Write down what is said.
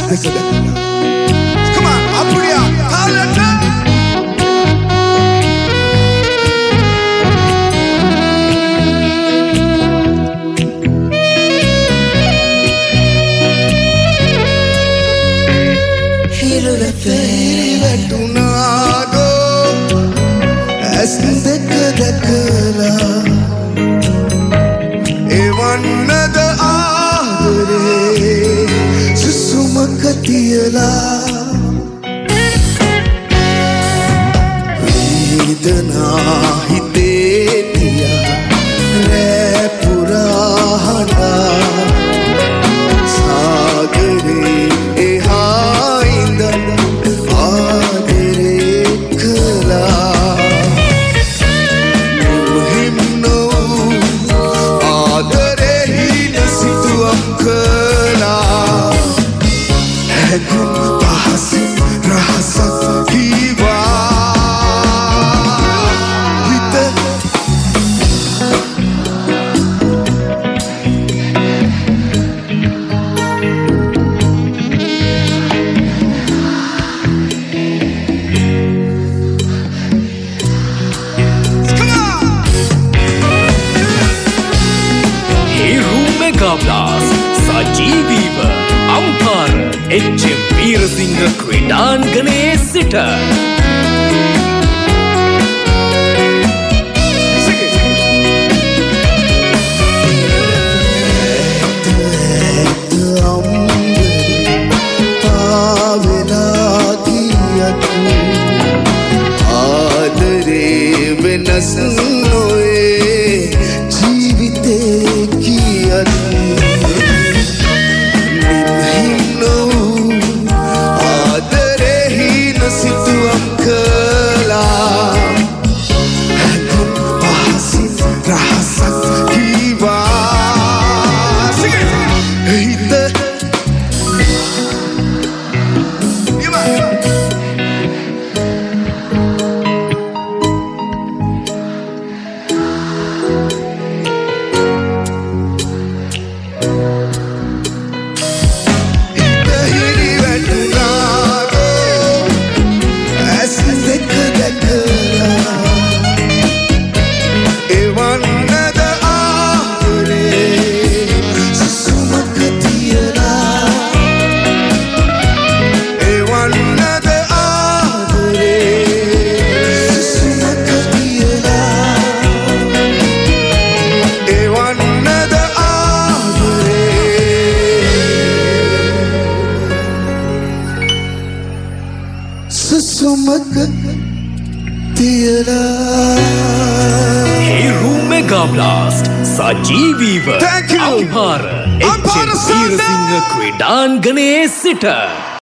දෙක දැකලා. Come on, අප්පුඩියා තාලෙට. ඇස් දෙක දැකලා එවන්නද ආදරේ සුසුමක තියලා වේදනා හිතේ තියා රෑ පුරා හඬා සාගරේ එහා ඉඳන් ආදරේ කළා සජීවීව අම්පාර එච්.එම්. වීරසිංහ ක්‍රීඩාංගණයේ සිට ආදරේ වෙනස් නොවේ ජීවිතේ කියන්නේ Hiru Mega Blast සජීවීව අම්පාර එච්.එම්. වීරසිංහ ක්‍රීඩාංගණයේ සිට